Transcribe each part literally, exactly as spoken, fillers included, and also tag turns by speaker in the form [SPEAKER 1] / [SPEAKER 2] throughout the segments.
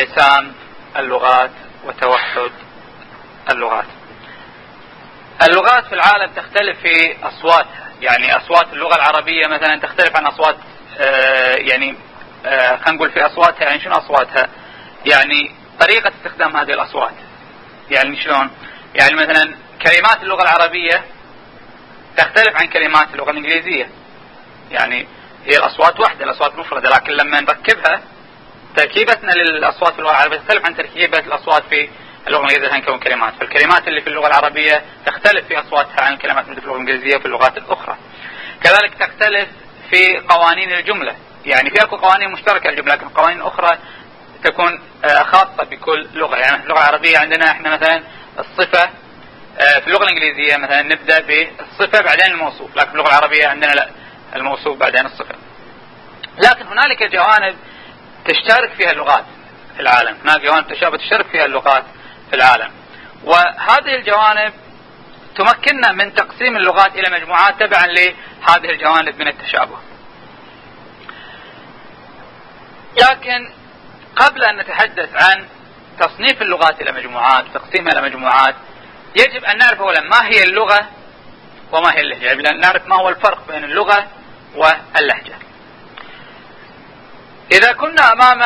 [SPEAKER 1] انقسام اللغات وتوحد اللغات. اللغات في العالم تختلف في أصواتها، يعني أصوات اللغة العربية مثلا تختلف عن أصوات آه يعني آه خلينا نقول في أصواتها. يعني شنو أصواتها؟ يعني طريقة استخدام هذه الأصوات. يعني شلون؟ يعني مثلا كلمات اللغة العربية تختلف عن كلمات اللغة الإنجليزية. يعني هي الأصوات واحدة، الأصوات مفردة، لكن لما نركبها تركيبتنا للأصوات في اللغة العربية تختلف عن تركيبة الأصوات في اللغة الإنجليزية نكون كلمات. فالكلمات اللي في اللغة العربية تختلف في أصواتها عن الكلمات اللي في اللغة الإنجليزية في اللغات الأخرى. كذلك تختلف في قوانين الجملة، يعني في أكو قوانين مشتركة للجملة، لكن قوانين أخرى تكون خاصة بكل لغة. يعني في اللغة العربية عندنا احنا مثلا الصفة، في اللغة الإنجليزية مثلا نبدأ بالصفة بعدين الموصوف، لكن في اللغة العربية عندنا لا، الموصوف بعدين الصفة. لكن هنالك جوانب تشترك فيها اللغات في العالم، هناك جوانب تشابه تشترك فيها اللغات في العالم، وهذه الجوانب تمكننا من تقسيم اللغات إلى مجموعات تبعا لهذه الجوانب من التشابه. لكن قبل أن نتحدث عن تصنيف اللغات إلى مجموعات وتقسيمها إلى مجموعات، يجب أن نعرف أولا ما هي اللغة وما هي اللهجة، يجب أن نعرف ما هو الفرق بين اللغة واللهجة. إذا كنا أمام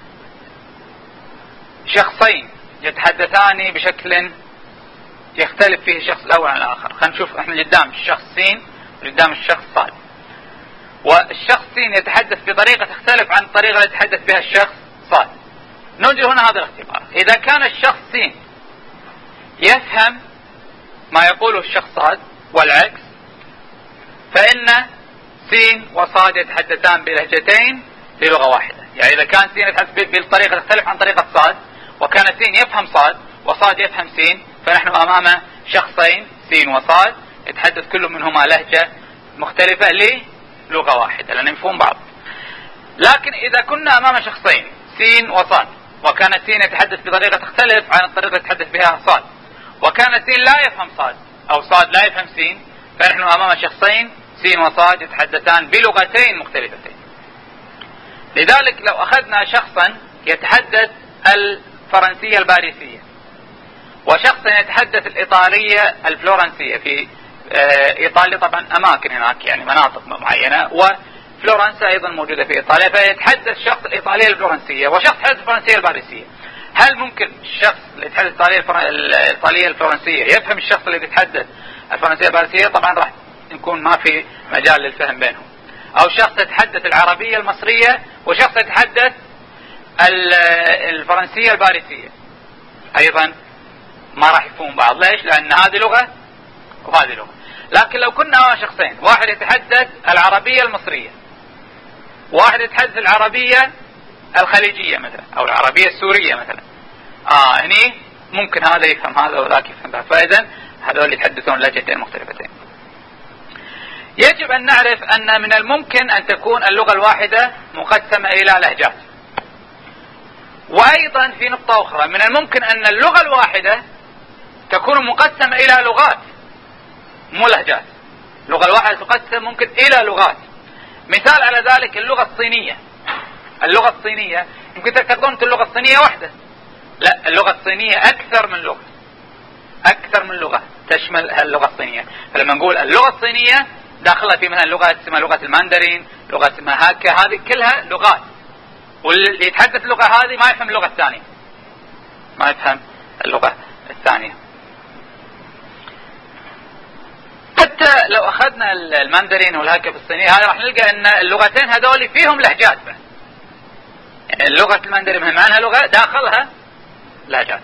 [SPEAKER 1] شخصين يتحدثان بشكل يختلف فيه الشخص الأول عن الآخر، خلينا نشوف احنا قدام الشخص سين وقدام الشخص صاد، والشخص سين يتحدث بطريقة تختلف عن الطريقة التي يتحدث بها الشخص صاد. نوجد هنا هذا الاختبار: إذا كان الشخص سين يفهم ما يقوله الشخص صاد والعكس، فإن سين وصاد يتحدثان بلهجتين في لغة واحدة. يعني إذا كان سين يتحدث بالطريقة تختلف عن طريقة صاد، وكان سين يفهم صاد وصاد يفهم سين، فنحن أمام شخصين سين وصاد يتحدث كل منهما لهجة مختلفة للغة واحدة لأن يفهم بعض. لكن إذا كنا أمام شخصين سين وصاد، وكان سين يتحدث بطريقة تختلف عن الطريقة التي يتحدث بها صاد، وكان سين لا يفهم صاد أو صاد لا يفهم سين، فنحن أمام شخصين سين وصاد يتحدثان بلغتين مختلفتين. لذلك لو أخذنا شخصا يتحدث الفرنسية الباريسية، وشخصا يتحدث الإيطالية الفلورنسية، في إيطاليا طبعا أماكن هناك يعني مناطق معينة، وفلورنسا أيضا موجودة في إيطاليا، فيتحدث شخص الإيطالية الفلورنسية وشخص يتحدث الفرنسية الباريسية. هل ممكن الشخص اللي يتحدث الإيطالية الفرنسية يفهم الشخص اللي يتحدث الفرنسية الباريسية؟ طبعا راح نكون ما في مجال للفهم بينهم. أو شخص يتحدث العربية المصرية وشخص يتحدث الفرنسية الباريسية، أيضا ما راح يفهمون بعض. ليش؟ لأن هذه لغة وهذه لغة. لكن لو كنا مع شخصين، واحد يتحدث العربية المصرية، واحد يتحدث العربية الخليجية مثلا أو العربية السورية مثلا، آه هني ممكن هذا يفهم هذا وذاك يفهم هذا، فإذا هذول يتحدثون لهجتين مختلفتين. يجب أن نعرف أن من الممكن أن تكون اللغة الواحدة مقسمة إلى لهجات، وأيضا في نقطة أخرى من الممكن أن اللغة الواحدة تكون مقسمة إلى لغات مو لهجات. اللغة الواحدة تقسم ممكن إلى لغات. مثال على ذلك اللغة الصينية. اللغة الصينية يمكن تعتقدون أن اللغة الصينية واحدة، لا، اللغة الصينية أكثر من لغة، أكثر من لغة تشمل اللغة الصينية. فلما نقول اللغة الصينية داخلها في مثلا لغة اسمها لغة الماندرين، لغة اسمها هاكا، هذه كلها لغات، واللي يتحدث اللغة هذه ما يفهم اللغة الثانية، ما يفهم اللغة الثانية. حتى لو أخذنا الماندرين والهاكا في الصينية، هذا راح نلقى أن اللغتين هذول فيهم لهجات. يعني اللغة الماندرين معناها لغة داخلها لهجات.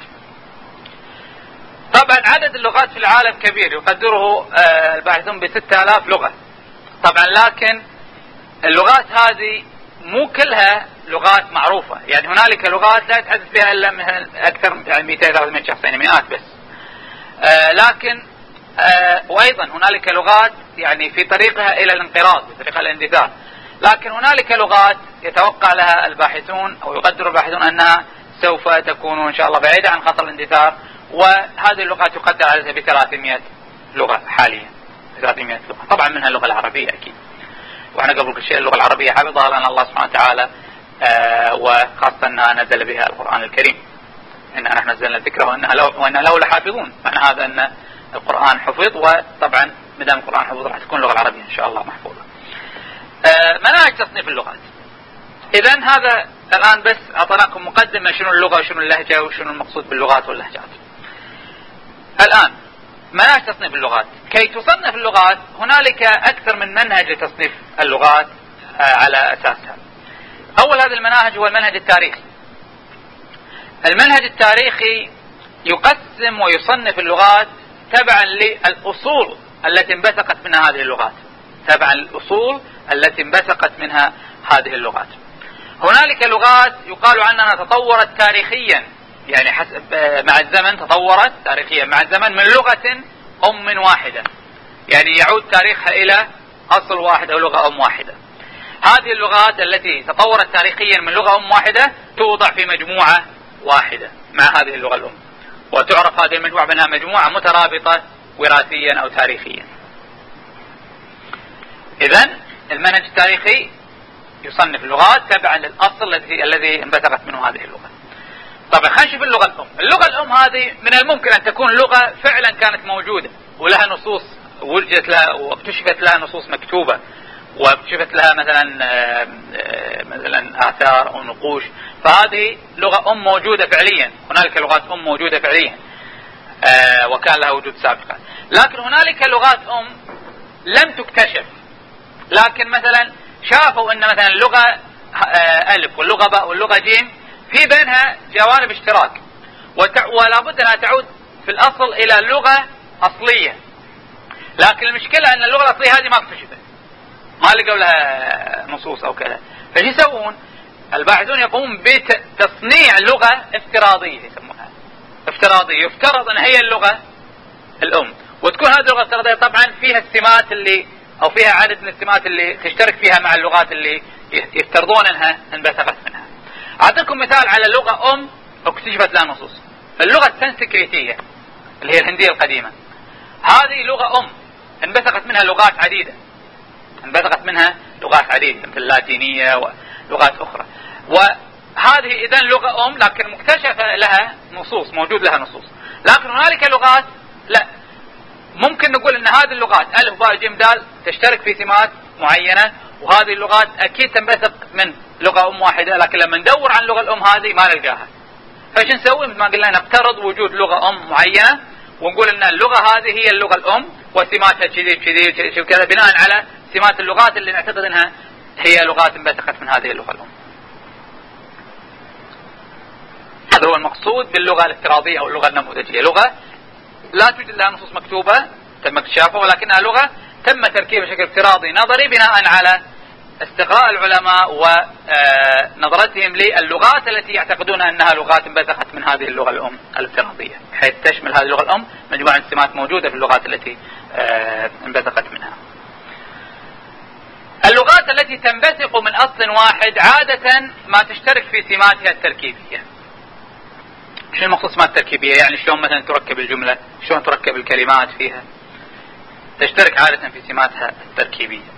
[SPEAKER 1] طبعا عدد اللغات في العالم كبير، يقدره الباحثون بستة آلاف لغة طبعا، لكن اللغات هذه مو كلها لغات معروفة. يعني هنالك لغات لا يتحدث بها إلا أكثر من يعني مئتين ثلاثمئة شخص، يعني مئات بس. آه لكن آه وأيضا هنالك لغات يعني في طريقها إلى الانقراض، في طريقها الاندثار. لكن هنالك لغات يتوقع لها الباحثون أو يقدر الباحثون أنها سوف تكون إن شاء الله بعيدة عن خطر الاندثار، وهذه اللغات تقدر عددها بثلاثمئة لغة حاليا. ثلاثمئة لغة طبعا منها اللغة العربية أكيد، وأنا قبل كل شيء اللغة العربية حفظها لنا الله سبحانه وتعالى آه وخاصة أنها نزل بها القرآن الكريم، إننا نحن نزلنا الذكر وإنها لو وإنها له لحافظون، معنى هذا أن القرآن حفظ، وطبعا مدام القرآن حفظ راح تكون اللغة العربية إن شاء الله محفوظة. آه مناهج تصنيف اللغات. إذن هذا الآن بس أعطيناكم مقدمة شنو اللغة وشنو اللهجة وشنو المقصود باللغات واللهجات. الآن مناهج تصنيف اللغات. كي تصنف اللغات هنالك أكثر من منهج لتصنيف اللغات على أساسها. أول هذه المناهج هو المنهج التاريخي. المنهج التاريخي يقسم ويصنف اللغات تبعا للأصول التي انبثقت منها هذه اللغات، تبعا للأصول التي انبثقت منها هذه اللغات. هنالك لغات يقال عنها تطورت تاريخيا، يعني حسب مع الزمن تطورت تاريخيا مع الزمن من لغة أم واحدة، يعني يعود تاريخها إلى أصل واحد أو لغة أم واحدة. هذه اللغات التي تطورت تاريخيا من لغة أم واحدة توضع في مجموعة واحدة مع هذه اللغة الأم، وتعرف هذه المجموعة بأنها مجموعة مترابطة وراثيا أو تاريخيا. إذن المنهج التاريخي يصنف اللغات تبعا للأصل الذي الذي انبثقت منه هذه اللغة. طبعا خلينا نشوف اللغة الأم. اللغة الأم هذه من الممكن أن تكون لغة فعلا كانت موجودة ولها نصوص وجدت لها واكتشفت لها نصوص مكتوبة، واكتشفت لها مثلا مثلا آثار أو نقوش، فهذه لغة أم موجودة فعليا. هنالك لغات أم موجودة فعليا وكان لها وجود سابقا. لكن هنالك لغات أم لم تكتشف، لكن مثلا شافوا أن مثلا اللغة ألف واللغة باء واللغة جيم في بينها جوانب اشتراك، ولا بد أنها تعود في الأصل إلى لغة أصلية. لكن المشكلة أن اللغة الأصلية هذه ما اكتشفت، ما لقوا لها نصوص أو كذا. فايش يسوون؟ الباحثون يقومون بتصنيع لغة افتراضية يسمونها افتراضية، يفترض أن هي اللغة الأم، وتكون هذه اللغة الافتراضية طبعا فيها السمات اللي أو فيها عدد من السمات اللي تشترك فيها مع اللغات اللي يفترضون أنها انبثقت منها. أعطيكم مثال على لغة أم اكتشفت لها نصوص. اللغة السنسكريتية اللي هي الهندية القديمة، هذه لغة أم انبثقت منها لغات عديدة، انبثقت منها لغات عديدة مثل اللاتينية ولغات أخرى، وهذه إذن لغة أم لكن مكتشفة لها نصوص، موجود لها نصوص. لكن هنالك لغات لا، ممكن نقول أن هذه اللغات ألف باء جيم دال تشترك في سمات معينة، وهذه اللغات أكيد تنبثق من لغة أم واحدة، لكن لما ندور عن اللغة الأم هذه ما نلقاها. فايش نسوي؟ مثل ما قلنا نفترض وجود لغة أم معينة ونقول أن اللغة هذه هي اللغة الأم وسماتها كذي كذي كذا، بناء على سمات اللغات اللي نعتقد أنها هي لغات انبثقت من هذه اللغة الأم. هذا هو المقصود باللغة الافتراضية أو اللغة النموذجية، لغة لا توجد لها نصوص مكتوبة تم اكتشافها، ولكنها لغة تم تركيبها بشكل افتراضي نظري بناء على استقراء العلماء ونظرتهم للغات التي يعتقدون أنها لغات انبثقت من هذه اللغة الأم الافتراضية، حيث تشمل هذه اللغة الأم مجموعة سمات موجودة في اللغات التي انبثقت منها. اللغات التي تنبثق من أصل واحد عادة ما تشترك في سماتها التركيبية. شو المقصود سمات تركيبية؟ يعني شلون مثلا تركب الجملة، شلون تركب الكلمات فيها، تشترك عادة في سماتها التركيبية،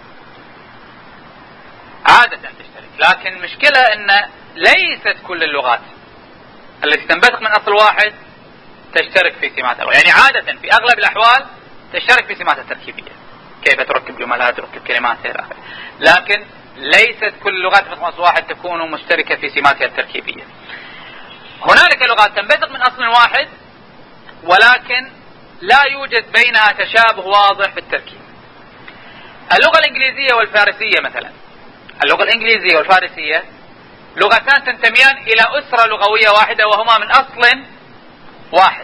[SPEAKER 1] عادة تشترك. لكن المشكلة أن ليست كل اللغات التي تنبثق من أصل واحد تشترك في سماتها، يعني عادة في أغلب الأحوال تشترك في سماتها التركيبية، كيف تركب جملات تركب كلمات إلى آخره. لكن ليست كل اللغات من أصل واحد تكون مشتركة في سماتها التركيبية. هنالك لغات تنبثق من أصل واحد ولكن لا يوجد بينها تشابه واضح في التركيب. اللغة الإنجليزية والفارسية مثلا، اللغة الإنجليزية والفارسية لغتان تنتميان إلى أسرة لغوية واحدة وهما من أصل واحد،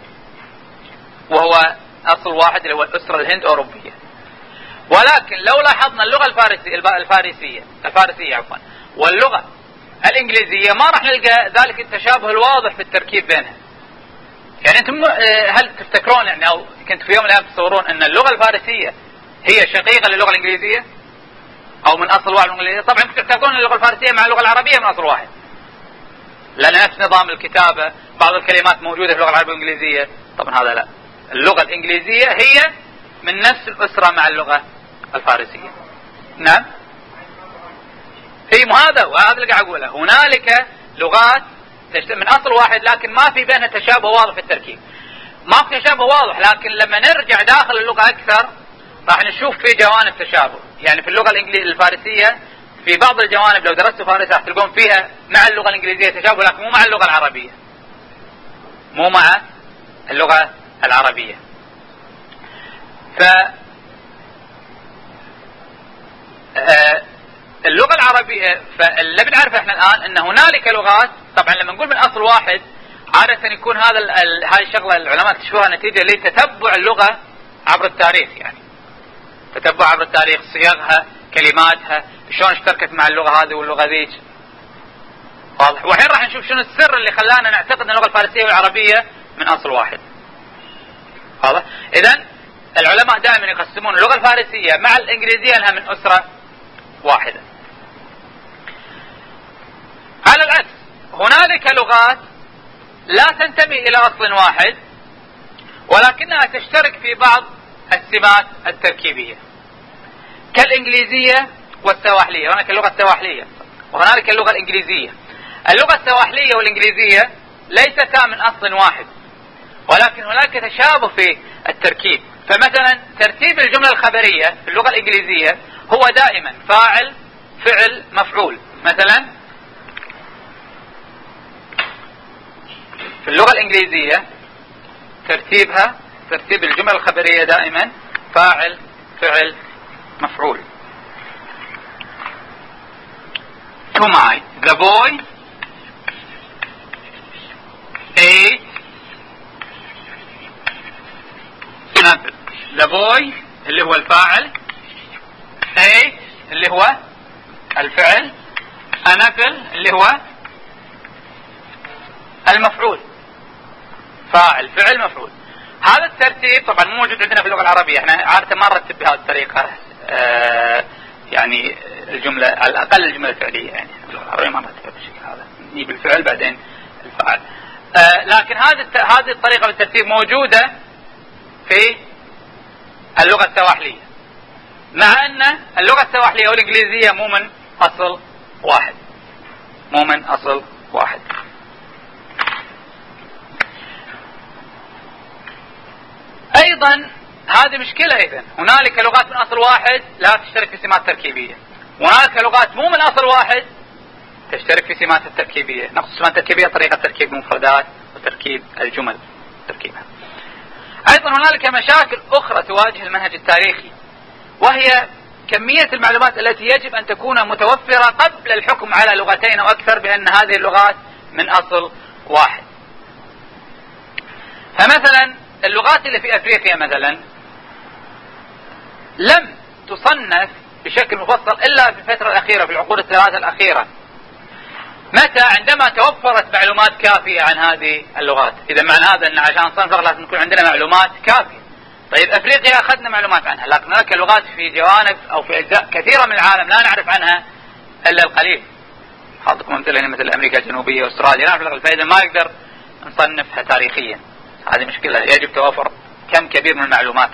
[SPEAKER 1] وهو أصل واحد اللي هو الأسرة الهند أوروبية. ولكن لو لاحظنا اللغة الفارسية الفارسية الفارسية عفوا واللغة الإنجليزية ما راح نلقى ذلك التشابه الواضح في التركيب بينها. يعني أنتم هل تفتكرون يعني أو كنت في يوم من الأيام تصورون أن اللغة الفارسية هي شقيقة للغة الإنجليزية أو من أصل واحد الإنجليزية؟ طبعا تعتقدون اللغة الفارسية مع اللغة العربية من أصل واحد، لأن نفس نظام الكتابة، بعض الكلمات موجودة في اللغة العربية والإنجليزية. طبعا هذا لا، اللغة الإنجليزية هي من نفس الأسرة مع اللغة الفارسية. نعم هي هذا وهذا اللي قاعد اقوله. هنالك لغات من اصل واحد لكن ما في بينها تشابه واضح في التركيب. ما في تشابه واضح، لكن لما نرجع داخل اللغة اكثر راح نشوف في جوانب تشابه. يعني في اللغة الانجليزية الفارسية في بعض الجوانب لو درستوا فارسي راح تلقون فيها مع اللغة الانجليزية تشابه، لكن مو مع اللغة العربية. مو مع اللغة العربية. ف اللغة العربية، فاللي بنعرفه احنا الآن ان هنالك لغات، طبعا لما نقول من اصل واحد عادة يكون هذا هاي الشغلة العلماء اكتشفوها نتيجة لتتبع اللغة عبر التاريخ. يعني تتبع عبر التاريخ صيغها، كلماتها، شلون اشتركت مع اللغة هذه واللغة ذيك. واضح؟ والحين راح نشوف شنو السر اللي خلانا نعتقد ان اللغة الفارسية والعربية من اصل واحد. واضح؟ اذا العلماء دائما يقسمون اللغة الفارسية مع الانجليزية انها من اسرة واحدة. على العكس هنالك لغات لا تنتمي الى اصل واحد ولكنها تشترك في بعض السمات التركيبية كالانجليزية والسواحلية. هناك اللغة السواحلية وهنالك اللغة الانجليزية. اللغة السواحلية والانجليزية ليستا من اصل واحد ولكن هناك تشابه في التركيب. فمثلا ترتيب الجملة الخبرية في اللغة الانجليزية هو دائما فاعل فعل مفعول. مثلا في اللغة الانجليزية ترتيبها ترتيب الجمل الخبرية دائما فاعل فعل مفعول. To my the boy ate an apple. The boy اللي هو الفاعل، ate اللي هو الفعل، an apple اللي هو المفعول. فاعل فعل مفعول. هذا الترتيب طبعا مو موجود عندنا في اللغة العربية. احنا عادة ما نرتب بهذه الطريقة آه يعني الجملة على الأقل الجملة الفعلية. يعني في اللغة العربية ما نرتبها بالشكل هذا، نجيب الفعل بعدين الفاعل. آه لكن هذه هذه الطريقة بالترتيب موجودة في اللغة السواحلية، مع أن اللغة السواحلية والإنجليزية مو من أصل واحد. مو من أصل واحد. ايضا هذه مشكلة. ايضا هنالك لغات من اصل واحد لا تشترك في سمات تركيبية، وهنالك لغات مو من اصل واحد تشترك في سمات التركيبية. نقص السمات التركيبية طريقة تركيب المفردات وتركيب الجمل تركيبها. ايضا هنالك مشاكل اخرى تواجه المنهج التاريخي، وهي كمية المعلومات التي يجب ان تكون متوفرة قبل الحكم على لغتين او اكثر بان هذه اللغات من اصل واحد. فمثلا اللغات اللي في افريقيا مثلا لم تصنف بشكل مفصل الا في الفترة الاخيرة، في العقود الثلاثة الاخيرة. متى؟ عندما توفرت معلومات كافية عن هذه اللغات. اذا معنى هذا ان عشان نصنفها لازم يكون عندنا معلومات كافية. طيب افريقيا اخذنا معلومات عنها، لكن هناك لغات في جوانب او في اجزاء كثيرة من العالم لا نعرف عنها الا القليل. حاطكم امثلة مثل امريكا الجنوبية واستراليا نعرف اللغة، فاذا ما نقدر نصنفها تاريخيا. هذه مشكلة، يجب توافر كم كبير من المعلومات.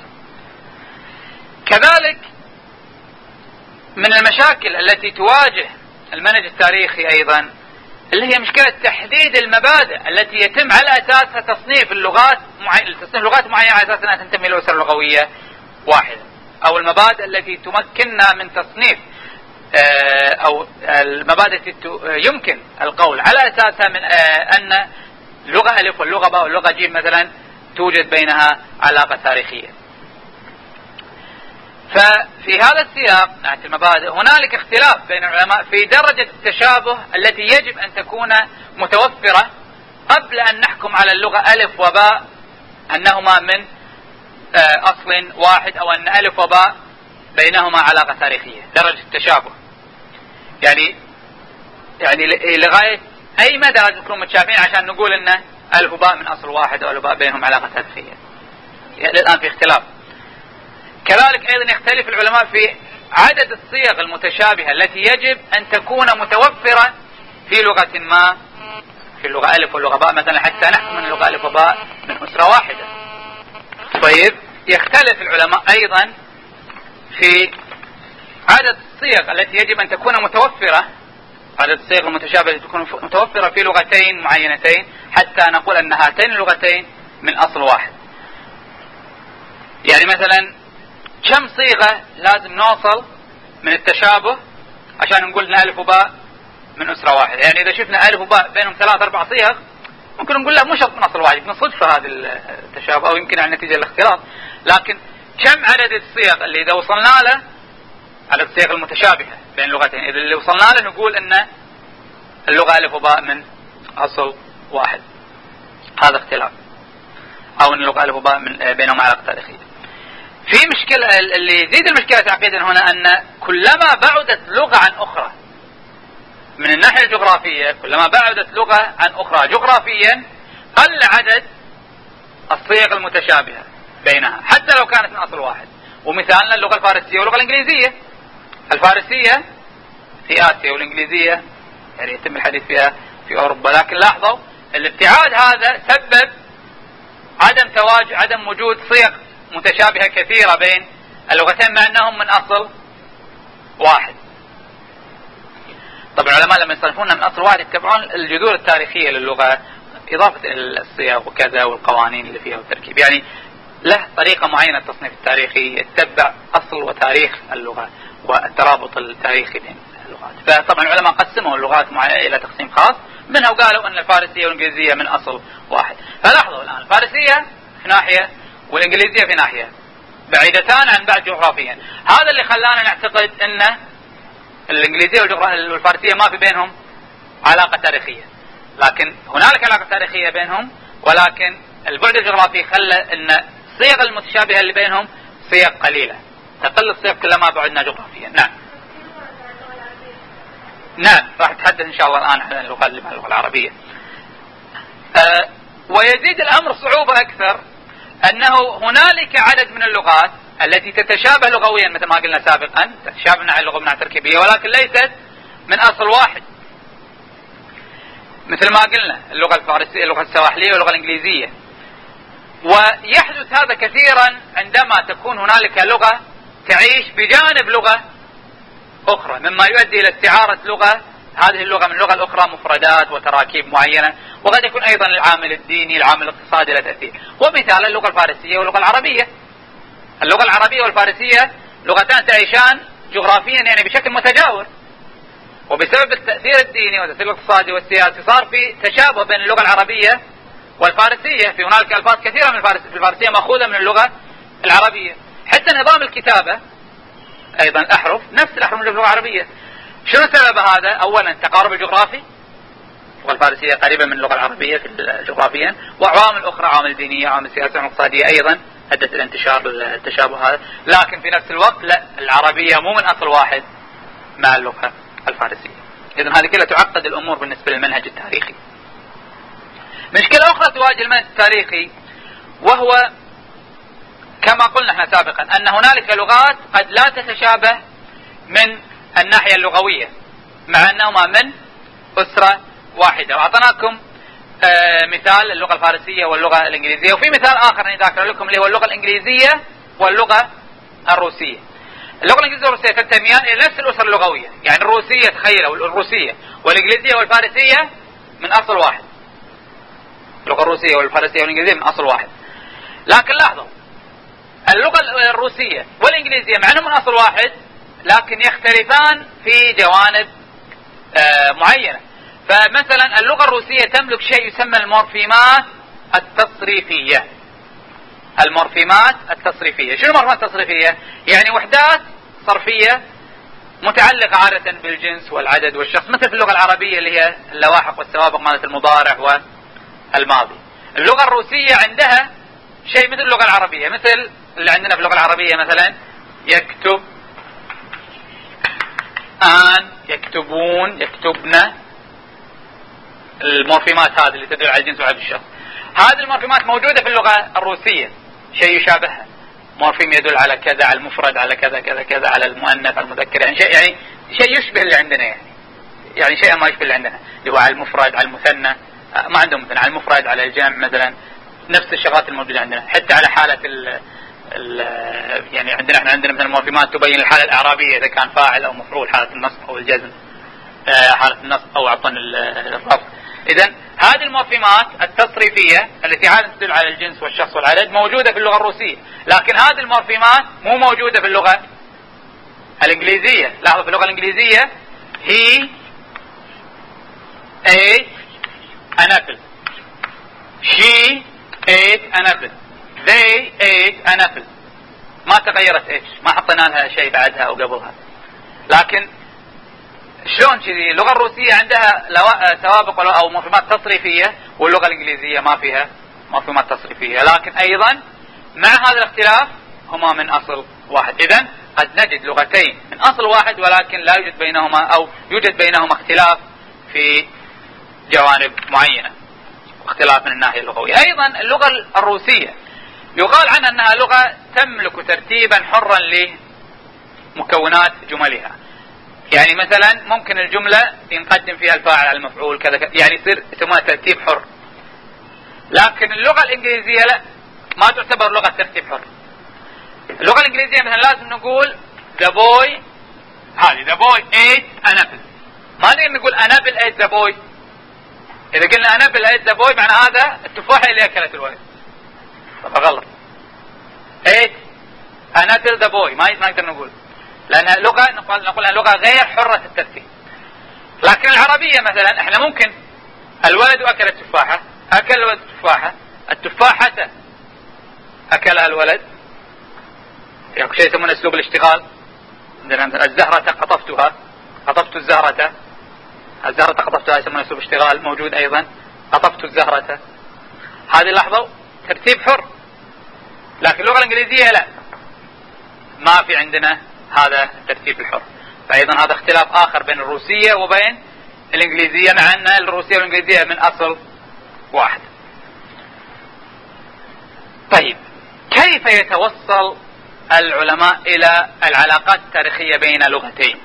[SPEAKER 1] كذلك من المشاكل التي تواجه المنهج التاريخي أيضا اللي هي مشكلة تحديد المبادئ التي يتم على أساسها تصنيف اللغات معي... تصنيف لغات معينة على أساس أنها تنتمي إلى أسرة لغوية واحدة، أو المبادئ التي تمكننا من تصنيف أو المبادئ التي يمكن القول على أساسها من أن اللغة ألف واللغة باء واللغة جيم مثلا توجد بينها علاقة تاريخية. ففي هذا السياق ناحية المبادئ هنالك اختلاف بين العلماء في درجة التشابه التي يجب أن تكون متوفرة قبل أن نحكم على اللغة ألف وباء أنهما من أصل واحد، أو أن ألف وباء بينهما علاقة تاريخية. درجة التشابه يعني يعني لغاية أي مدى لازم نكون متشابهين عشان نقول أن ألف وباء من أصل واحد أو ألف وباء بينهم علاقة تاريخية. يعني الآن في اختلاف. كذلك أيضا يختلف العلماء في عدد الصيغ المتشابهة التي يجب أن تكون متوفرة في لغة ما، في اللغة ألف واللغة باء مثلا، حتى نحكم أن اللغة ألف وباء من أسرة واحدة. طيب يختلف العلماء أيضا في عدد الصيغ التي يجب أن تكون متوفرة عدد الصيغ المتشابهة التي تكون متوفرة في لغتين معينتين حتى نقول أن هاتين اللغتين من أصل واحد. يعني مثلا كم صيغة لازم نوصل من التشابه عشان نقول أن ألف وباء من أسرة واحدة؟ يعني إذا شفنا ألف وباء بينهم ثلاث أربع صيغ ممكن نقول لا مو شرط من أصل واحد، يمكن صدفة هذا التشابه أو يمكن عن نتيجة الاختلاط. لكن كم عدد الصيغ اللي إذا وصلنا له، عدد الصيغ المتشابهة بين اللغتين، إذا اللي وصلنا له نقول أن اللغة ألف وباء من أصل واحد، هذا اختلاف، أو أن اللغة ألف وباء من بينهم علاقة تاريخية. في مشكلة اللي يزيد المشكلة تعقيدا هنا أن كلما بعدت لغة عن أخرى من الناحية الجغرافية، كلما بعدت لغة عن أخرى جغرافيا قل عدد الصيغ المتشابهة بينها حتى لو كانت من أصل واحد. ومثالنا اللغة الفارسية واللغة الإنجليزية. الفارسية في آسيا والإنجليزية يعني يتم الحديث فيها في أوروبا، لكن لاحظوا الابتعاد هذا سبب عدم تواجد عدم وجود صيغ متشابهة كثيرة بين اللغتين مع أنهم من أصل واحد. طبعا العلماء لما يصنفونها من أصل واحد يتبعون الجذور التاريخية للغة إضافة الصيغ وكذا والقوانين اللي فيها والتركيب، يعني له طريقة معينة التصنيف التاريخي يتبع أصل وتاريخ اللغة والترابط التاريخي بين اللغات. فطبعا العلماء قسموا اللغات إلى تقسيم خاص منها وقالوا أن الفارسية والإنجليزية من أصل واحد. فلاحظوا الآن الفارسية في ناحية والإنجليزية في ناحية بعيدتان عن بعض جغرافيا. هذا اللي خلانا نعتقد أن الإنجليزية والفارسية ما في بينهم علاقة تاريخية، لكن هنالك علاقة تاريخية بينهم، ولكن البعد الجغرافي خلى أن الصيغ المتشابهة اللي بينهم صيغ قليلة، تقل الصيغ كلما بعدنا جغرافيا. نعم نعم راح نتحدث إن شاء الله الآن عن اللغة اللغة العربية. أه ويزيد الأمر صعوبة أكثر أنه هنالك عدد من اللغات التي تتشابه لغويا مثل ما قلنا سابقا، تتشابه مع اللغة من تركيبية، ولكن ليست من أصل واحد، مثل ما قلنا اللغة الفارسية، اللغة السواحلية واللغة الإنجليزية. ويحدث هذا كثيرا عندما تكون هنالك لغة تعيش بجانب لغة أخرى، مما يؤدي إلى استعارة لغة هذه اللغة من اللغة الأخرى مفردات وتراكيب معينة، وقد يكون أيضا العامل الديني العامل الاقتصادي له تأثير. ومثال اللغة الفارسية واللغة العربية. اللغة العربية والفارسية لغتان تعيشان جغرافيا يعني بشكل متجاور، وبسبب التأثير الديني والتأثير الاقتصادي والسياسي صار في تشابه بين اللغة العربية والفارسية. في هنالك ألفاظ كثيرة من الفارس في الفارسية مأخوذة من اللغة العربية، حتى نظام الكتابة أيضا الأحرف نفس الأحرف من اللغة العربية. شنو سبب هذا؟ أولا التقارب الجغرافي، اللغة الفارسية قريبة من اللغة العربية في جغرافيا، وعوامل أخرى عوامل دينية عوامل سياسية واقتصادية أيضا أدت إلى انتشار التشابه هذا. لكن في نفس الوقت لا، العربية مو من أصل واحد مع اللغة الفارسية. إذن هذه كلها تعقد الأمور بالنسبة للمنهج التاريخي. مشكلة أخرى تواجه المنهج التاريخي وهو كما قلنا احنا سابقا أن هنالك لغات قد لا تتشابه من الناحية اللغوية مع أنهما من أسرة واحدة. وأعطناكم آه مثال اللغة الفارسية واللغة الإنجليزية، وفي مثال آخر نذكر لكم اللي هو اللغة الإنجليزية واللغة الروسية. اللغة الإنجليزية والروسية تنتميان إلى نفس الأسرة اللغوية، يعني الروسية تخيلوا الروسية والإنجليزية والفارسية من أصل واحد، اللغة الروسية والفارسية والإنجليزية من أصل واحد. لكن لاحظوا اللغة الروسية والإنجليزية مع أنهم من أصل واحد لكن يختلفان في جوانب آه معينة. فمثلا اللغة الروسية تملك شيء يسمى المورفيمات التصريفية. المورفيمات التصريفية، شنو المورفيمات التصريفية؟ يعني وحدات صرفية متعلقة عادة بالجنس والعدد والشخص، مثل في اللغة العربية اللي هي اللواحق والسوابق مالت المضارع والماضي. اللغة الروسية عندها شيء مثل اللغة العربية، مثل اللي عندنا في اللغة العربية مثلا يكتب آن، يكتبون، يكتبن، المورفيمات هذه اللي تدل على الجنس وعدد الشخص. هذه المورفيمات موجودة في اللغة الروسية، شيء يشابهها، مورفيم يدل على كذا، على المفرد، على كذا كذا كذا، على المؤنث، على المذكر، يعني شيء يعني شيء يشبه اللي عندنا، يعني يعني شيء ما يشبه اللي عندنا، اللي هو على المفرد، على المثنى، ما عندهم مثلا على المفرد، على الجمع مثلا، نفس الشغلات الموجودة عندنا. حتى على حالة ال ال يعني عندنا احنا عندنا مثلا مورفيمات تبين الحالة الإعرابية إذا كان فاعل أو مفعول، حالة النصب أو الجزم. حالة النصب أو عفوا الرفع. إذن هذه المورفيمات التصريفية التي عادة تدل على الجنس والشخص والعدد موجودة في اللغة الروسية، لكن هذه المورفيمات مو موجودة في اللغة الإنجليزية. لاحظوا في اللغة الإنجليزية he ate an apple, she ate an apple, they ate an apple. ما تغيرت ايش، ما حطينا لها شيء بعدها او قبلها. لكن شلون كذي اللغة الروسية عندها سوابق او مورفيمات تصريفية واللغة الانجليزية ما فيها مورفيمات تصريفية، لكن ايضا مع هذا الاختلاف هما من اصل واحد. اذن قد نجد لغتين من اصل واحد ولكن لا يوجد بينهما او يوجد بينهما اختلاف في جوانب معينة واختلاف من الناحية اللغوية. ايضا اللغة الروسية يقال عنها انها لغة تملك ترتيبا حرا لمكونات جملها. يعني مثلا ممكن الجملة ينقدم فيها الفاعل على المفعول كذا كذا، يعني يصير يسمونها ترتيب حر. لكن اللغة الانجليزية لا، ما تعتبر لغة ترتيب حر. اللغة الانجليزية مثلا لازم نقول the boy، هذه the boy ate an apple، ما نقدر نقول an apple ate the boy. اذا قلنا an apple ate the boy معنى هذا التفاحة اللي اكلت الولد، فغلط. ate an apple the boy ما نقدر نقول، لأنها لغة نقول نقولها لغة غير حرة الترتيب. لكن العربية مثلا احنا ممكن الولد أكل التفاحة، أكل الولد التفاحة، التفاحة أكلها الولد، يعني شيء يسمونه أسلوب الاشتغال. الزهرة قطفتها، قطفت الزهرة، الزهرة قطفتها يسمونه أسلوب اشتغال موجود أيضا، قطفت الزهرة. هذه اللحظة ترتيب حر. لكن اللغة الإنجليزية لا، ما في عندنا هذا الترتيب الحر. فأيضا هذا اختلاف آخر بين الروسية وبين الإنجليزية، مع أن الروسية والإنجليزية من أصل واحد. طيب كيف يتوصل العلماء إلى العلاقات التاريخية بين لغتين؟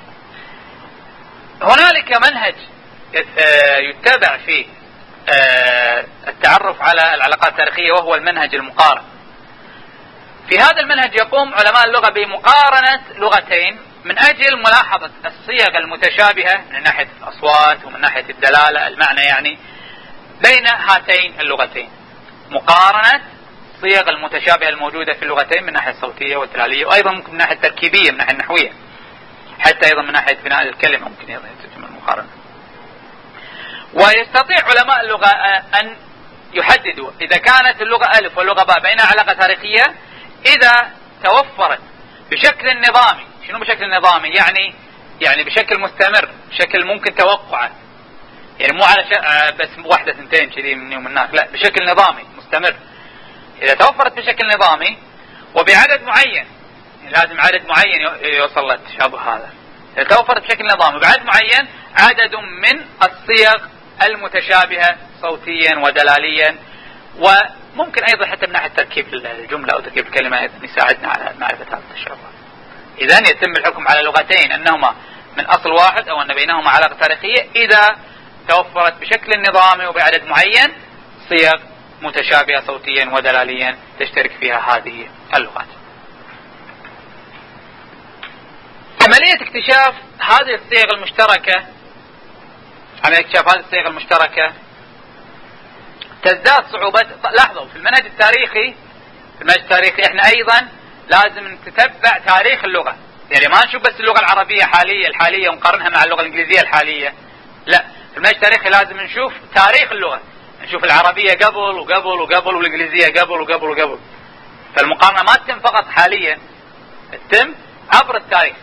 [SPEAKER 1] هنالك منهج يتبع في التعرف على العلاقات التاريخية وهو المنهج المقارن. في هذا المنهج يقوم علماء اللغة بمقارنة لغتين من أجل ملاحظة الصيغ المتشابهة من ناحية الأصوات ومن ناحية الدلالة المعنى يعني بين هاتين اللغتين، مقارنة الصيغ المتشابهة الموجودة في اللغتين من ناحية الصوتية والدلالية، وأيضا ممكن من ناحية التركيبية من ناحية النحوية، حتى أيضا من ناحية بناء الكلمة ممكن أيضا يتم المقارنة. ويستطيع علماء اللغة أن يحددوا إذا كانت اللغة ألف واللغة باء بينها علاقة تاريخية إذا توفرت بشكل نظامي. شنو بشكل نظامي؟ يعني يعني بشكل مستمر، بشكل ممكن توقعه، يعني مو على بس واحدة سنتين كذي من يوم الناس، لا بشكل نظامي مستمر. إذا توفرت بشكل نظامي وبعدد معين، يعني لازم عدد معين يوصل للتشابه هذا. إذا توفرت بشكل نظامي بعدد معين عدد من الصيغ المتشابهة صوتيا ودلاليا، وممكن أيضا حتى من ناحية تركيب الجملة أو تركيب الكلمة أيضا يساعدنا على معرفة هذا التشابه. إذن يتم الحكم على لغتين أنهما من أصل واحد أو أن بينهما علاقة تاريخية إذا توفرت بشكل نظامي وبعدد معين صيغ متشابهة صوتيا ودلاليا تشترك فيها هذه اللغات. عملية اكتشاف هذه الصيغ المشتركة، عملية اكتشاف هذه الصيغ المشتركة تزداد صعوبة. لاحظوا في المنهج التاريخي، في المنهج التاريخي احنا ايضا لازم نتتبع تاريخ اللغة، يعني ما نشوف بس اللغة العربية حالية الحالية ونقارنها مع اللغة الانجليزية الحالية، لا في المنهج التاريخي لازم نشوف تاريخ اللغة، نشوف العربية قبل وقبل وقبل والانجليزية قبل وقبل وقبل. فالمقارنة ما تتم فقط حاليا، تتم عبر التاريخ.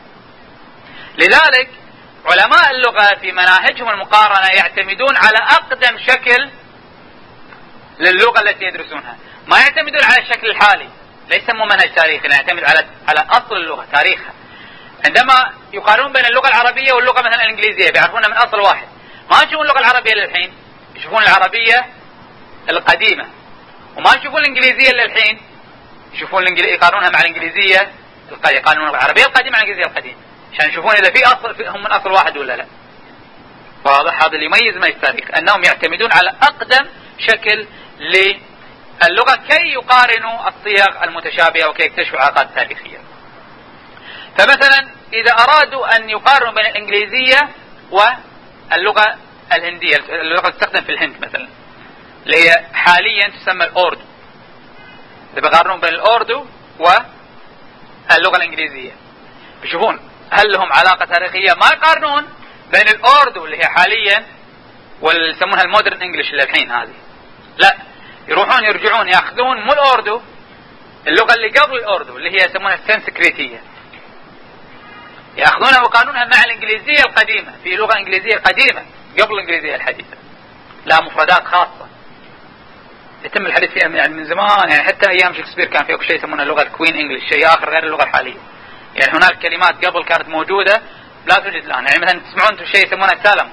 [SPEAKER 1] لذلك علماء اللغة في مناهجهم المقارنة يعتمدون على أقدم شكل للغة التي يدرسونها، ما يعتمدون على الشكل الحالي، ليس مو منهج تاريخي، يعتمد على على أصل اللغة تاريخها. عندما يقارنون بين اللغة العربية واللغة مثلا الإنجليزية بيعرفونها من أصل واحد، ما يشوفون اللغة العربية للحين، يشوفون العربية القديمة، وما يشوفون الإنجليزية للحين، يشوفون الإنجليزية يقارنونها مع الإنجليزية القديمة، يقارنون العربية القديمة مع الإنجليزية القديمة عشان يشوفون إذا في أصل هم من أصل واحد ولا لا. واضح؟ هذا اللي يميز ما التاريخ، أنهم يعتمدون على أقدم شكل للغة كي يقارنوا الصيغ المتشابهة وكي يكتشفوا علاقات تاريخية. فمثلا إذا أرادوا أن يقارنوا بين الإنجليزية واللغة الهندية، اللغة اللي تستخدم في الهند مثلا اللي هي حاليا تسمى الأوردو. إذا بيقارنون بين الأوردو واللغة الإنجليزية بيشوفون هل لهم علاقة تاريخية. ما يقارنون بين الأوردو اللي هي حاليا واللي يسمونها المودرن انجلش اللي الحين هذه، لا، يروحون يرجعون ياخذون مو الأوردو، اللغة اللي قبل الأوردو اللي هي يسمونها السنسكريتية، ياخذونها ويقارنونها مع الإنجليزية القديمة. في لغة إنجليزية قديمة قبل الإنجليزية الحديثة، لا مفردات خاصة يتم الحديث فيها يعني من زمان، يعني حتى أيام شكسبير كان في شيء يسمونه اللغة الكوين انجلش، شيء آخر غير اللغة الحالية. يعني هناك كلمات قبل كانت موجودة لا توجد الآن. يعني مثلا تسمعون شيء يسمونه سالم،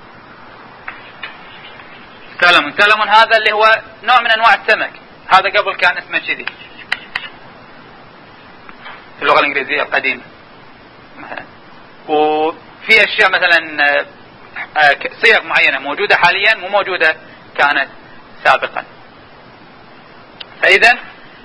[SPEAKER 1] سالمون سالمون هذا اللي هو نوع من أنواع السمك، هذا قبل كان اسمه كذي في اللغة الإنجليزية القديمة مثلا. وفي أشياء مثلا صيغ معينة موجودة حاليا مو موجودة كانت سابقا. فإذا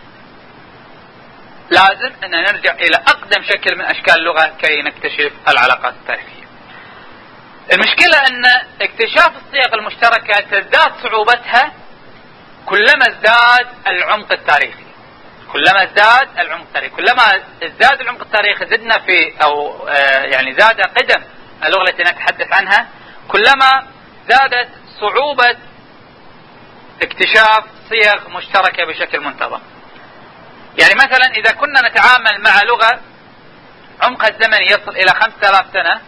[SPEAKER 1] لازم أن نرجع إلى أقدم شكل من أشكال اللغة كي نكتشف العلاقات التاريخية. المشكلة أن اكتشاف الصيغ المشتركة تزداد صعوبتها كلما ازداد العمق التاريخي، كلما ازداد العمق التاريخي كلما ازداد العمق التاريخي زدنا في أو آه يعني زاد قدم اللغة التي نتحدث عنها، كلما زادت صعوبة اكتشاف صيغ مشتركة بشكل منتظم. يعني مثلا إذا كنا نتعامل مع لغة عمقها الزمني يصل إلى خمسة آلاف سنة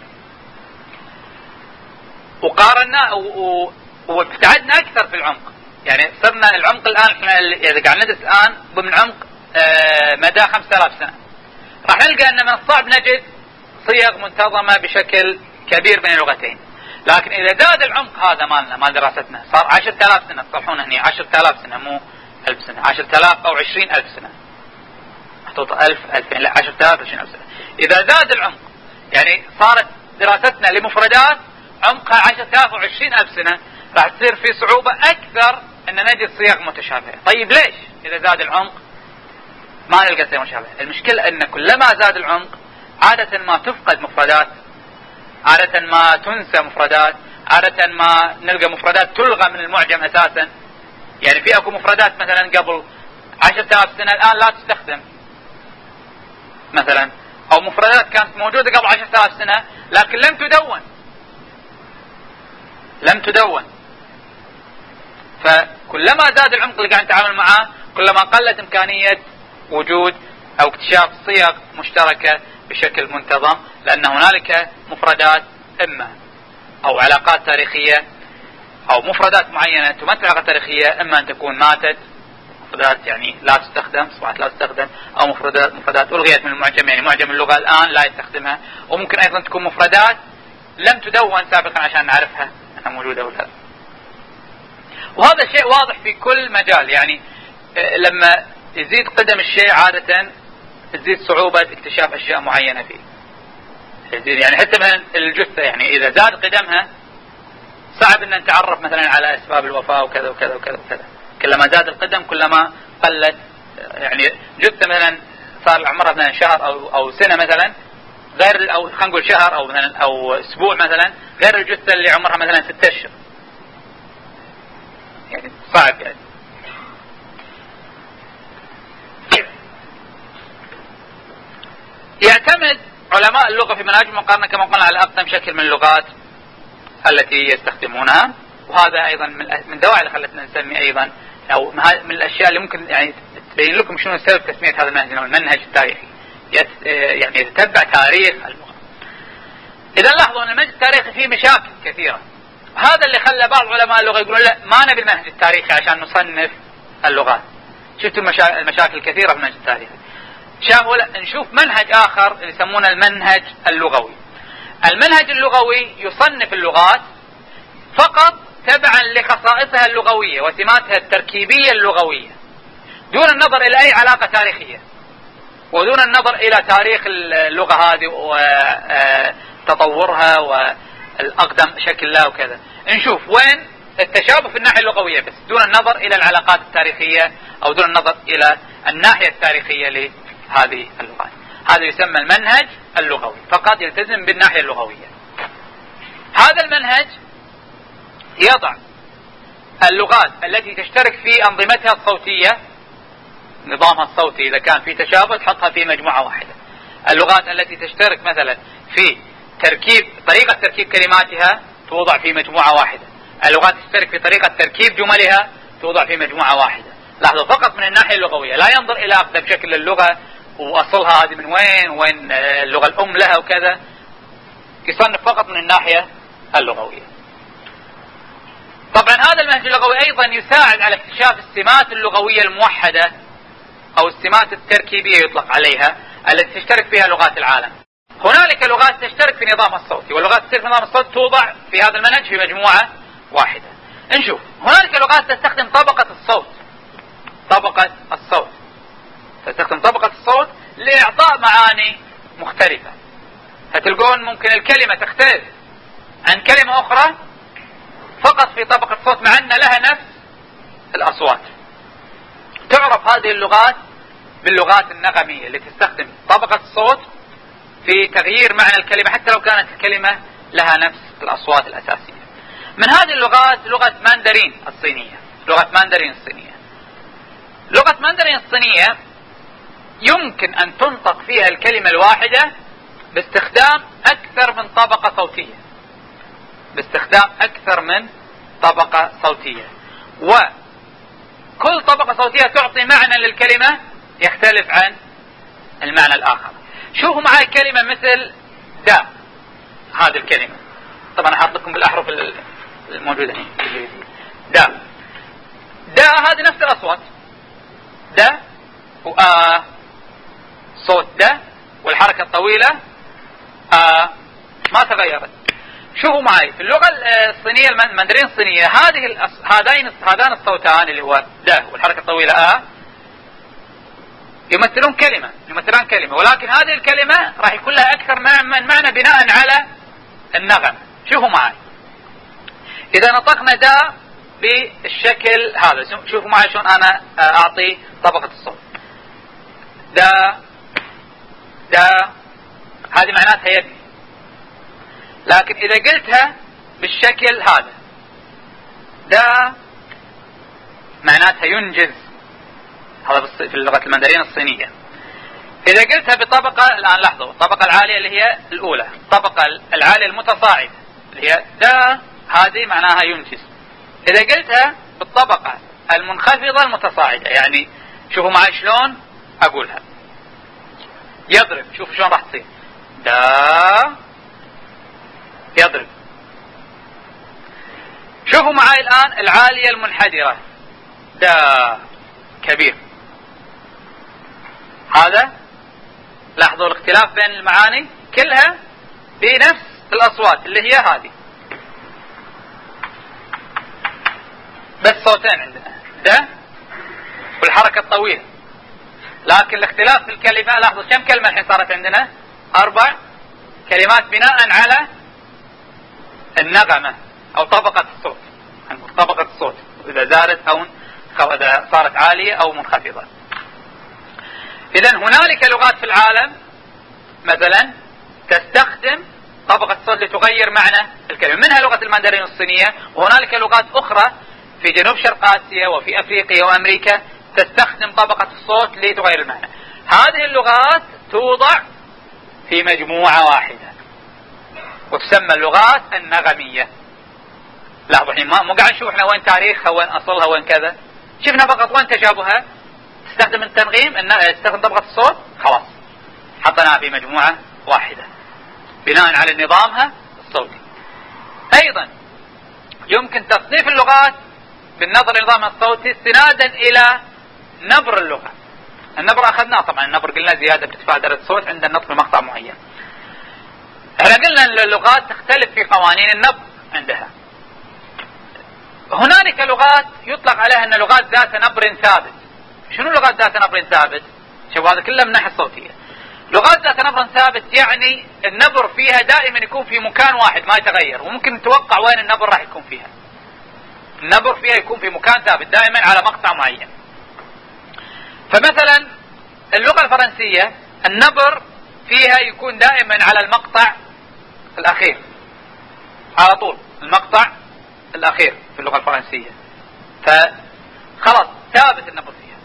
[SPEAKER 1] وقارنا وابتعدنا أكثر في العمق، يعني صرنا العمق الآن احنا إذا قاعد ندرس الآن ضمن عمق آه مدى خمسة آلاف سنة، راح نلقى أن من الصعب نجد صيغ منتظمة بشكل كبير بين اللغتين. لكن إذا زاد العمق هذا مالنا مال دراستنا صار عشرة آلاف سنة، تصلحون هني عشرة آلاف سنة مو ألف سنة، عشرة آلاف أو عشرين ألف سنة، محطوطة ألف ألفين لا عشرة آلاف عشرين ألف سنة. إذا زاد العمق يعني صارت دراستنا لمفردات عمقها عشرة آلاف أو عشرين ألف سنة، راح تصير في صعوبة أكثر أن نجد صيغ متشابهة. طيب ليش؟ إذا زاد العمق ما نلقى صيغ متشابهة. المشكلة أن كلما زاد العمق عادة ما تفقد مفردات، عادة ما تنسى مفردات، عادة ما نلقى مفردات تلغى من المعجم أساسا. يعني في أكو مفردات مثلا قبل عشرة آلاف سنة الآن لا تستخدم مثلا، أو مفردات كانت موجودة قبل عشرة آلاف سنة لكن لم تدون لم تدون فكلما زاد العمق اللي قاعد نتعامل معاه كلما قلت إمكانية وجود أو اكتشاف صيغ مشتركة بشكل منتظم، لأن هنالك مفردات إما أو علاقات تاريخية أو مفردات معينة تمثل علاقة تاريخية، إما أن تكون ماتت، مفردات يعني لا تستخدم أصبحت لا تستخدم، أو مفردات مفردات ألغيت من المعجم، يعني معجم اللغة الآن لا يستخدمها، وممكن أيضا تكون مفردات لم تدون سابقا عشان نعرفها أنها موجودة ولا لا. وهذا شيء واضح في كل مجال، يعني لما يزيد قدم الشيء عادة تزيد صعوبة اكتشاف أشياء معينة فيه. يزيد يعني حتى مثلا الجثة، يعني إذا زاد قدمها صعب أن نتعرف مثلا على أسباب الوفاة وكذا وكذا وكذا وكذا. كلما زاد القدم كلما قلت، يعني جثة مثلا صار عمرها مثلا شهر أو أو سنة مثلا غير، أو خلينا نقول شهر أو مثلا أو أسبوع مثلا غير الجثة اللي عمرها مثلا ستة أشهر. يعني صعب يعني. يعتمد علماء اللغة في مناهج المقارنة كما قلنا على أقدم شكل من اللغات التي يستخدمونها، وهذا أيضا من دواعي اللي خلتنا نسمي أيضا أو من الأشياء اللي ممكن يعني تبين لكم شنو سبب تسمية هذا المنهج، المنهج التاريخي، يعني يتتبع تاريخ اللغة. إذا لاحظوا أن المنهج التاريخي فيه مشاكل كثيرة، هذا اللي خلى بعض علماء اللغة يقولون لا ما نبي المنهج التاريخي عشان نصنف اللغات. شفتوا المشاكل الكثيرة في المنهج التاريخي، شافوا لا نشوف منهج آخر اللي يسمونه المنهج اللغوي. المنهج اللغوي يصنف اللغات فقط تبعا لخصائصها اللغوية وسماتها التركيبية اللغوية، دون النظر إلى أي علاقة تاريخية، ودون النظر إلى تاريخ اللغة هذه وتطورها والأقدم شكل لها وكذا. نشوف وين التشابه في الناحية اللغوية بس، دون النظر إلى العلاقات التاريخية أو دون النظر إلى الناحية التاريخية لهذه اللغات. هذا يسمى المنهج اللغوي، فقط يلتزم بالناحية اللغوية. هذا المنهج يضع اللغات التي تشترك في أنظمتها الصوتية، نظامها الصوتي إذا كان في تشابه تحطها في مجموعة واحدة. اللغات التي تشترك مثلا في تركيب طريقة تركيب كلماتها توضع في مجموعة واحدة. اللغات تشترك في طريقة تركيب جملها توضع في مجموعة واحدة. لاحظوا فقط من الناحية اللغوية، لا ينظر إلى أقدم شكل اللغة وأصلها هذه من وين وين اللغة الأم لها وكذا، يصنف فقط من الناحية اللغوية. طبعا هذا المنهج اللغوي أيضا يساعد على اكتشاف السمات اللغوية الموحدة أو السمات التركيبية يطلق عليها التي تشترك فيها لغات العالم. هنالك لغات تشترك في نظام الصوت، واللغات تشترك في نظام الصوت توضع في هذا المنهج في مجموعة واحدة. نشوف هنالك لغات تستخدم طبقة الصوت، طبقة الصوت تستخدم طبقة الصوت لإعطاء معاني مختلفة. هتلقون ممكن الكلمة تختلف عن كلمة أخرى فقط في طبقة الصوت مع أن لها نفس الأصوات. تعرف هذه اللغات باللغات النغمية اللي تستخدم طبقة الصوت في تغيير معنى الكلمة حتى لو كانت الكلمة لها نفس الأصوات الأساسية. من هذه اللغات لغة ماندرين الصينية. لغة ماندرين الصينية لغة ماندرين الصينية يمكن أن تنطق فيها الكلمة الواحدة باستخدام أكثر من طبقة صوتية، باستخدام أكثر من طبقة صوتية، وكل طبقة صوتية تعطي معنى للكلمة يختلف عن المعنى الآخر. شوفوا معي كلمة مثل دا، هذه الكلمة طبعا أحط لكم بالأحرف الموجودة هنا. دا دا هذه نفس الأصوات، دا وآ، صوت دا والحركة الطويلة آ ما تغيرت. شوفوا معي في اللغة الصينية الماندرين الصينية هذه هذين هذان الصوتان اللي هو دا والحركة الطويلة آ يمثلون كلمة يمثلان كلمة، ولكن هذه الكلمة راح يكون لها أكثر من معنى بناء على النغم. شوفوا معي إذا نطقنا دا بالشكل هذا، شوفوا معي شلون أنا أعطي طبقة الصوت. دا دا هذه معناتها يدي، لكن إذا قلتها بالشكل هذا دا معناتها ينجز، هذا في اللغة الماندرين الصينية. إذا قلتها بطبقة، الآن لاحظوا الطبقة العالية اللي هي الأولى، الطبقة العالية المتصاعدة اللي هي دا هذه معناها ينجز. إذا قلتها بالطبقة المنخفضة المتصاعدة، يعني شوفوا معي شلون أقولها، يضرب، شوفوا شلون راح تصير دا يضرب. شوفوا معي الآن العالية المنحدرة دا كبير. هذا لاحظوا الاختلاف بين المعاني كلها بنفس الأصوات اللي هي هذه، بس صوتين عندنا دا والحركة الطويلة، لكن الاختلاف في الكلمة. لاحظوا كم كلمة الحين صارت عندنا؟ أربع كلمات بناء على النغمة أو طبقة الصوت، طبقة الصوت إذا زادت أو إذا صارت عالية أو منخفضة. إذن هنالك لغات في العالم مثلا تستخدم طبقة الصوت لتغير معنى الكلمة، منها لغة الماندرين الصينية، وهنالك لغات أخرى في جنوب شرق آسيا وفي أفريقيا وأمريكا تستخدم طبقة الصوت لتغير المعنى. هذه اللغات توضع في مجموعة واحدة وتسمى اللغات النغمية. لاحظوا الحين مو قاعد نشوف احنا وين تاريخها وين أصلها وين كذا، شفنا فقط وين تشابهها، تستخدم التنغيم، تستخدم طبقة الصوت، خلاص حطناها في مجموعة واحدة بناء على نظامها الصوتي. أيضا يمكن تصنيف اللغات بالنظر لنظامها الصوتي استنادا إلى نبر اللغة. النبر أخذناه طبعا، النبر قلنا زيادة بارتفاع درجة الصوت عند النطق بمقطع معين. احنا قلنا أن اللغات تختلف في قوانين النبر عندها. هنالك لغات يطلق عليها أن لغات ذات نبر ثابت. شنو لغات ذات نبر ثابت؟ شوفوا هذا كله من الناحية الصوتية. لغات ذات نبر ثابت يعني النبر فيها دائما يكون في مكان واحد ما يتغير، وممكن نتوقع وين النبر راح يكون فيها. النبر فيها يكون في مكان ثابت دائما على مقطع معين. فمثلا اللغة الفرنسية النبر فيها يكون دائما على المقطع الأخير، على طول المقطع الأخير في اللغة الفرنسية، فخلاص ثابت النبر فيها.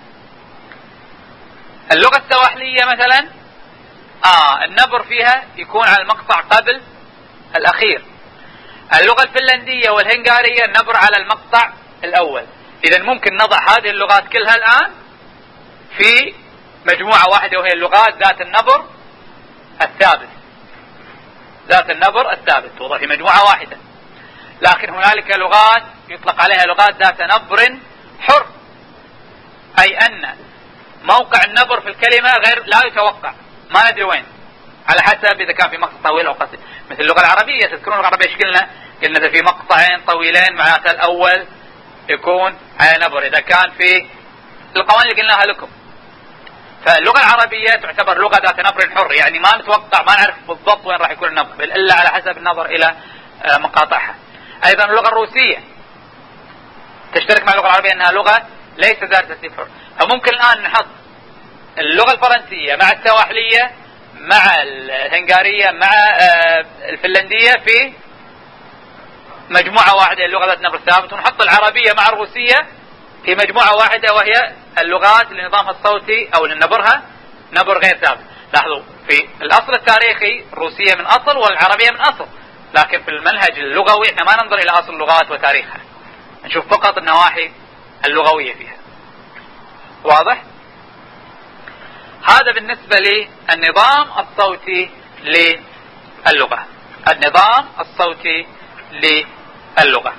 [SPEAKER 1] اللغة السواحلية مثلا آه النبر فيها يكون على المقطع قبل الأخير. اللغة الفنلندية والهنغارية النبر على المقطع الأول. إذا ممكن نضع هذه اللغات كلها الآن في مجموعة واحدة، وهي اللغات ذات النبر الثابت، ذات النبر الثابت توضع في مجموعة واحدة. لكن هنالك لغات يطلق عليها لغات ذات نبر حر، أي أن موقع النبر في الكلمة غير لا يتوقع، ما ندري وين، على حسب إذا كان في مقطع طويل أو قصير. مثل اللغة العربية، تذكرون اللغة العربية ايش قلنا؟ قلنا إذا في مقطعين طويلين معناته الأول يكون على نبر، إذا كان في القوانين اللي قلناها لكم. فاللغة العربية تعتبر لغة ذات نبر حر، يعني ما نتوقع، ما نعرف بالضبط وين راح يكون النبر إلا على حسب النظر إلى مقاطعها. أيضا اللغة الروسية تشترك مع اللغة العربية أنها لغة ليس ذات ترتيب حر. فممكن الآن نحط اللغة الفرنسية مع السواحلية مع الهنغارية مع الفنلندية في مجموعة واحدة اللغة ذات نبر ثابت، ونحط العربية مع الروسية في مجموعة واحدة وهي اللغات اللي نظامها الصوتي أو اللي نبرها نبر غير ثابت. لاحظوا في الأصل التاريخي الروسية من أصل والعربية من أصل، لكن في المنهج اللغوي احنا ما ننظر إلى أصل اللغات وتاريخها، نشوف فقط النواحي اللغوية فيها. واضح؟ هذا بالنسبة للنظام الصوتي للغة. النظام الصوتي للغة.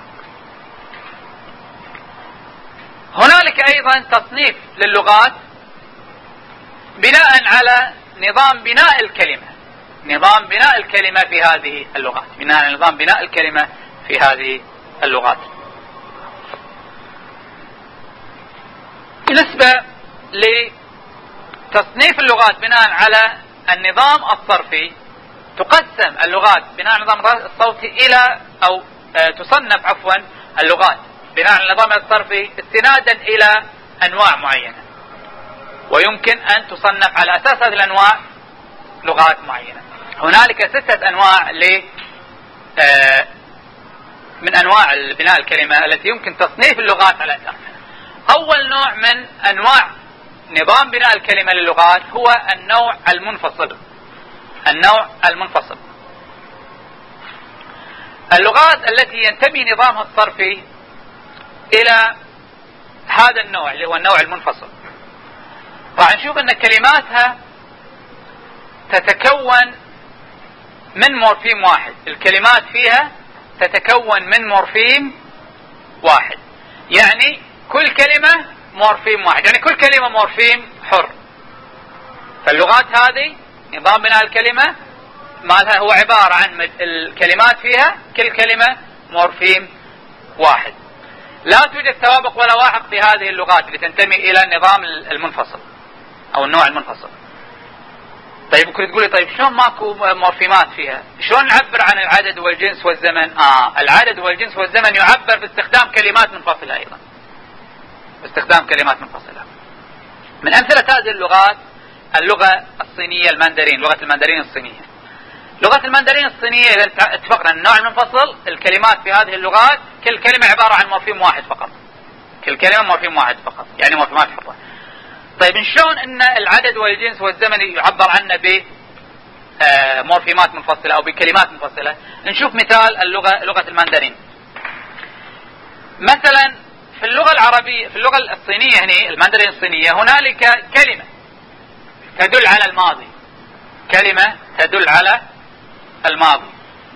[SPEAKER 1] هنالك أيضا تصنيف للغات بناء على نظام بناء الكلمة، نظام بناء الكلمة في هذه اللغات، بناء على نظام بناء الكلمة في هذه اللغات. بالنسبة لتصنيف اللغات بناء على النظام الصرفي، تقسم اللغات بناء على النظام الصوتي إلى أو تصنف عفوا اللغات بناء على النظام الصرفي استنادا إلى أنواع معينة، ويمكن أن تصنف على أساس هذه الأنواع لغات معينة. هنالك ستة أنواع ل من أنواع بناء الكلمة التي يمكن تصنيف اللغات على أساسها. أول نوع من أنواع نظام بناء الكلمة للغات هو النوع المنفصل. النوع المنفصل اللغات التي ينتمي نظامها الصرفي إلى هذا النوع اللي هو النوع المنفصل، راح نشوف أن كلماتها تتكون من مورفيم واحد. الكلمات فيها تتكون من مورفيم واحد، يعني كل كلمة مورفيم واحد، يعني كل كلمة مورفيم حر. فاللغات هذه نظام بناء الكلمة مالها هو عبارة عن الكلمات فيها كل كلمة مورفيم واحد. لا توجد توابق ولا واحق في هذه اللغات اللي تنتمي إلى النظام المنفصل أو النوع المنفصل. طيب ممكن تقولي طيب شلون ماكو مورفيمات فيها؟ شلون نعبر عن العدد والجنس والزمن؟ آه العدد والجنس والزمن يعبر باستخدام كلمات منفصلة أيضا، باستخدام كلمات منفصلة. من أمثلة هذه اللغات اللغة الصينية الماندرين، لغة الماندرين الصينية. لغة الماندرين الصينية إذا اتفقنا النوع المنفصل الكلمات في هذه اللغات كل كلمة عبارة عن مورفيم واحد فقط، كل كلمة مورفيم واحد فقط، يعني مورفيمات حرة. طيب شلون ان العدد والجنس والزمن يعبر عنه ب مورفيمات منفصلة او بكلمات منفصلة؟ نشوف مثال اللغة لغة الماندرين. مثلا في اللغة العربية في اللغة الصينية هنا الماندرين الصينية هنالك كلمة تدل على الماضي، كلمة تدل على الماضي.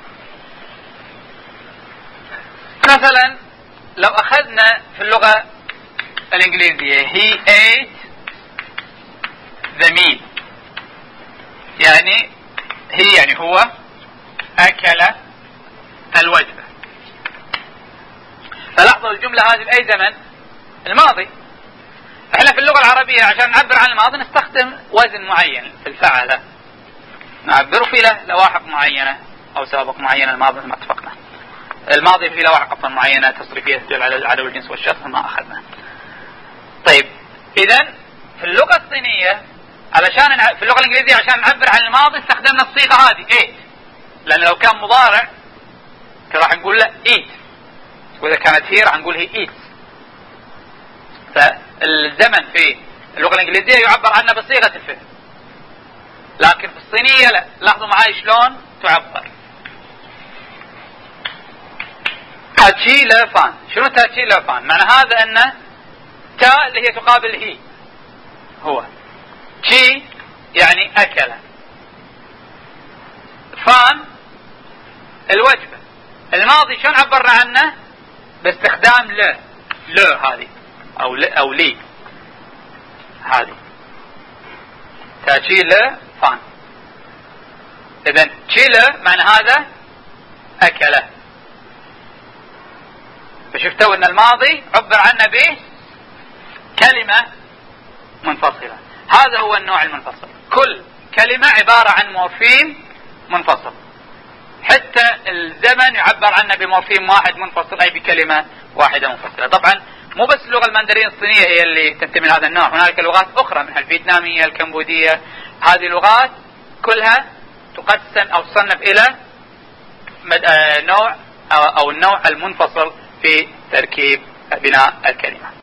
[SPEAKER 1] مثلا لو اخذنا في اللغة الانجليزية he ate the meal، يعني هي يعني هو اكل الوجبة. فلاحظوا الجملة هذه بأي زمن؟ الماضي. احنا في اللغة العربية عشان نعبر عن الماضي نستخدم وزن معين في الفعل، نعبر فيه له لواحق معينة او سوابق معينة. الماضي ما اتفقنا، الماضي فيه لواحق معينة تصريفية تدل على العدد والجنس والشخص ما اخذنا. طيب اذا في اللغة الصينية علشان في اللغة الانجليزية عشان نعبر عن الماضي استخدمنا الصيغة هذه ate، لان لو كان مضارع راح نقول له eat، وإذا كانت هي راح نقول هي eats. فالزمن في اللغة الإنجليزية يعبر عنه بصيغة الفعل، لكن في الصينية لا. لاحظوا معي شلون تعبر. تاتشي لفان. شنو تاتشي لفان؟ معنى هذا أن تا اللي هي تقابل هي، هو تشي يعني أكل، فان الوجبة. الماضي شلون عبرنا عنه؟ باستخدام ل ل هذه أو ل أو لي هذه تاتشي ل فان. إذن تشي ل معنى هذا أكله. فشفتوا أن الماضي عبر عنه به كلمة منفصلة. هذا هو النوع المنفصل. كل كلمة عبارة عن مورفيم منفصل. حتى الزمن يعبر عنه بمورفيم واحد منفصل، أي بكلمة واحدة منفصلة. طبعا مو بس اللغة المندرين الصينية هي اللي تنتمي لهذا النوع، هنالك لغات أخرى منها الفيتنامية، الكمبودية. هذه لغات كلها تقسم أو تصنف إلى نوع أو النوع المنفصل في تركيب بناء الكلمة.